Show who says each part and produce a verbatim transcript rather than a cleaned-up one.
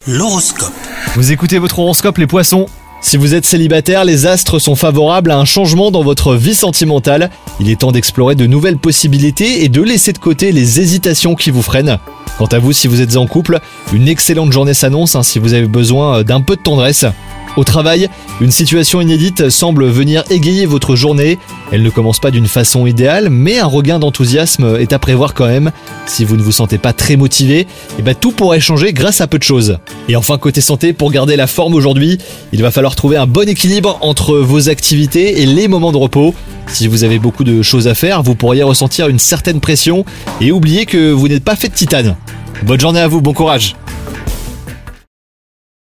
Speaker 1: L'horoscope.
Speaker 2: Vous écoutez votre horoscope les poissons. Si vous êtes célibataire, les astres sont favorables à un changement dans votre vie sentimentale. Il est temps d'explorer de nouvelles possibilités et de laisser de côté les hésitations qui vous freinent. Quant à vous, si vous êtes en couple, une excellente journée s'annonce hein, si vous avez besoin d'un peu de tendresse. Au travail, une situation inédite semble venir égayer votre journée. Elle ne commence pas d'une façon idéale, mais un regain d'enthousiasme est à prévoir quand même. Si vous ne vous sentez pas très motivé, eh ben tout pourrait changer grâce à peu de choses. Et enfin, côté santé, pour garder la forme aujourd'hui, il va falloir trouver un bon équilibre entre vos activités et les moments de repos. Si vous avez beaucoup de choses à faire, vous pourriez ressentir une certaine pression et oublier que vous n'êtes pas fait de titane. Bonne journée à vous, bon courage!